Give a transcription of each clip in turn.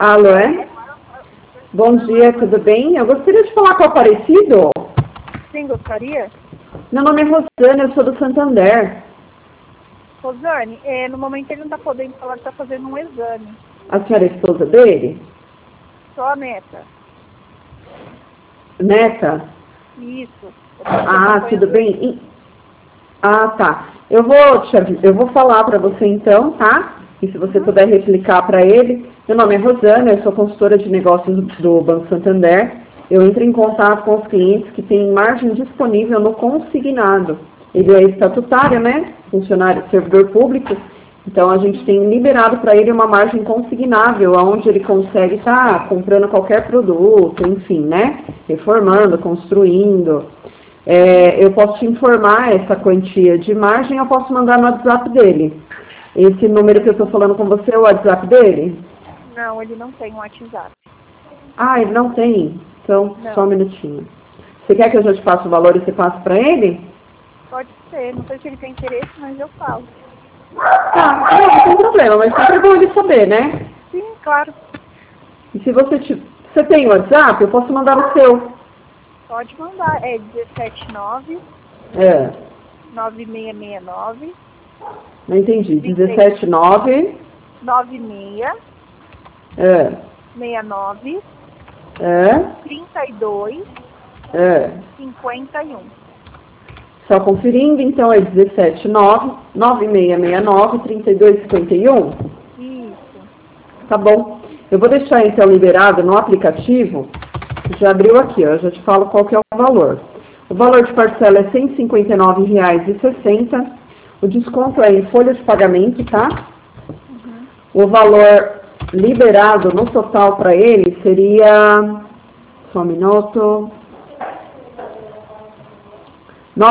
Alô, é? Bom dia, tudo bem? Eu gostaria de falar com o Aparecido. Sim, gostaria? Meu nome é Rosana, eu sou do Santander. Rosane, no momento ele não está podendo falar, está fazendo um exame. A senhora é esposa dele? Só a neta. Neta? Isso. Ah, tudo bem? Ah, tá. Eu vou falar para você então, tá? E se você puder replicar para ele. Meu nome é Rosana, eu sou consultora de negócios do Banco Santander. Eu entro em contato com os clientes que têm margem disponível no consignado. Ele é estatutário, né? Funcionário, servidor público. Então, a gente tem liberado para ele uma margem consignável, onde ele consegue estar comprando qualquer produto, enfim, né? Reformando, construindo. Eu posso te informar essa quantia de margem, eu posso mandar no WhatsApp dele. Esse número que eu estou falando com você é o WhatsApp dele? Não, ele não tem um WhatsApp. Ah, ele não tem? Então, Não. só um minutinho. Você quer que eu já te passe o valor e você passe para ele? Pode ser, não sei se ele tem interesse, mas eu falo. Tá, não tem problema, mas sempre é bom ele saber, né? Sim, claro. E se você tem o WhatsApp, eu posso mandar no seu. Pode mandar. É 179 É, 9669 não entendi. 179. 96 É, 69 é, 32 é. 51. Só conferindo, então é 179-9669-3251. Isso. Tá bom. Eu vou deixar então liberado no aplicativo. Já abriu aqui, ó. Já te falo qual que é o valor. O valor de parcela é R$ 159,60. O desconto é em folha de pagamento, tá? O valor liberado no total para ele seria... Só um minuto... R$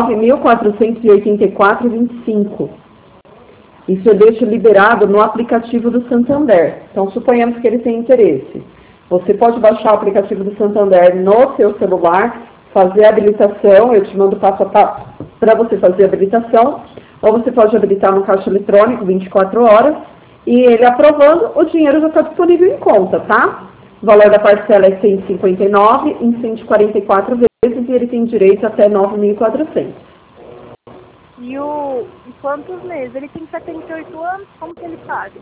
9.484,25. Isso eu deixo liberado no aplicativo do Santander. Então, suponhamos que ele tem interesse. Você pode baixar o aplicativo do Santander no seu celular, fazer a habilitação, eu te mando passo a passo para você fazer a habilitação, ou você pode habilitar no caixa eletrônico 24 horas, e ele aprovando, o dinheiro já está disponível em conta, tá? O valor da parcela é 159 em 144 vezes e ele tem direito até 9.400. E quantos meses? Ele tem 78 anos, como que ele paga?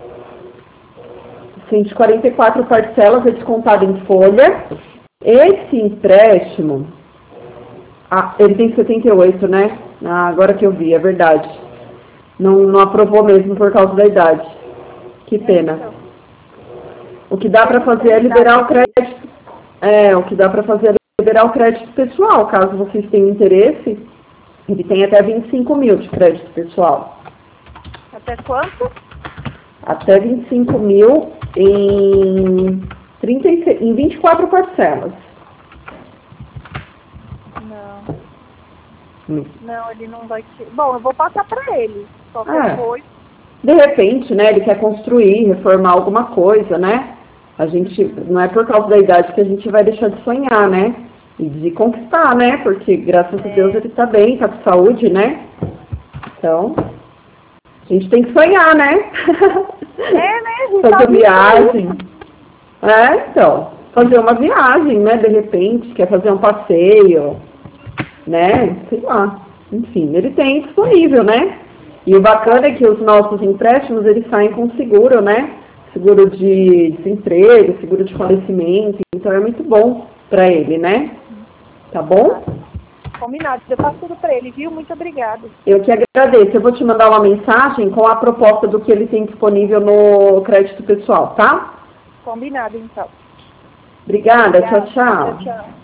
144 parcelas é descontado em folha. Esse empréstimo, ele tem 78, né? Ah, agora que eu vi, é verdade. Não aprovou mesmo por causa da idade. Que pena. Então, O que dá para fazer é liberar o crédito. O que dá para fazer é liberar o crédito pessoal, caso vocês tenham interesse. Ele tem até 25 mil de crédito pessoal. até quanto? Até 25 mil em 24 parcelas. Não, ele não vai ter. Bom, eu vou passar para ele. Qualquer coisa. De repente, né, ele quer construir, reformar alguma coisa, né? A gente, não é por causa da idade que a gente vai deixar de sonhar, né? E de conquistar, né? Porque, graças a Deus, ele tá bem, tá com saúde, né? Então, a gente tem que sonhar, né? Né? Fazer viagem. Então, fazer uma viagem, né? De repente, quer fazer um passeio, né? Sei lá. Enfim, ele tem disponível, né? E o bacana é que os nossos empréstimos, eles saem com seguro, né? Seguro de desemprego, seguro de falecimento. Então, é muito bom para ele, né? Tá bom? Combinado. Eu passo tudo para ele, viu? Muito obrigada. Eu que agradeço. Eu vou te mandar uma mensagem com a proposta do que ele tem disponível no crédito pessoal, tá? Combinado, então. Obrigada. Tchau, tchau. Tchau.